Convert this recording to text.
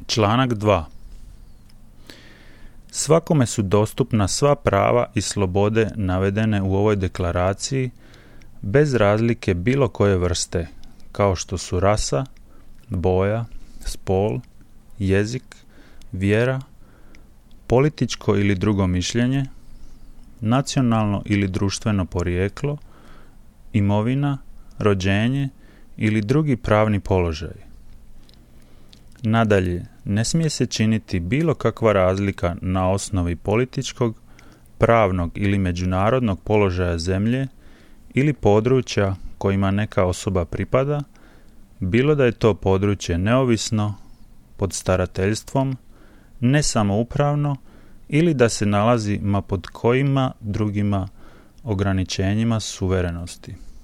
Članak 2. Svakome su dostupna sva prava i slobode navedene u ovoj deklaraciji bez razlike bilo koje vrste, kao što su rasa, boja, spol, jezik, vjera, političko ili drugo mišljenje, nacionalno ili društveno porijeklo, imovina, rođenje ili drugi pravni položaj. Nadalje, ne smije se činiti bilo kakva razlika na osnovi političkog, pravnog ili međunarodnog položaja zemlje ili područja kojima neka osoba pripada, bilo da je to područje neovisno, pod starateljstvom, nesamoupravno ili da se nalazi pod kojima drugima ograničenjima suverenosti.